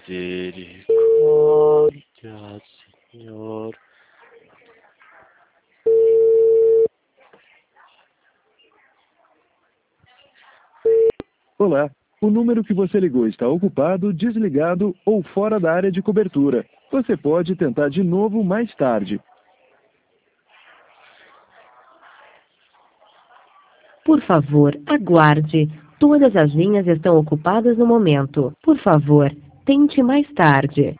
misericórdia, Senhor. Olá, o número que você ligou está ocupado, desligado ou fora da área de cobertura. Você pode tentar de novo mais tarde. Por favor, aguarde. Todas as linhas estão ocupadas no momento. Por favor, tente mais tarde.